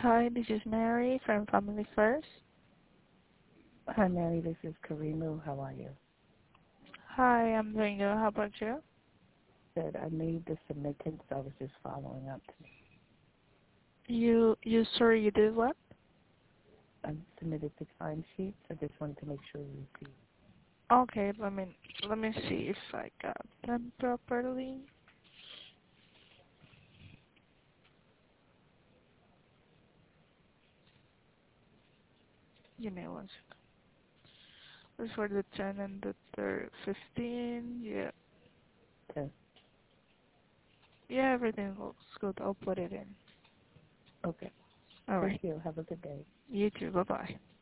Hi, this is Mary from Family First. Hi, Mary. This is Karimu. How are you? Hi, I'm doing good. How about you? Good. I made the submittance. I was just following up. Sorry, you did what? I submitted the timesheets. I just wanted to make sure you received. Okay, let me see if I got them properly. Give me 1 second. This for the 10 and the 15. Yeah. Okay. Yeah, everything looks good. I'll put it in. Okay. All Thank right. you. Have a good day. You too. Bye-bye.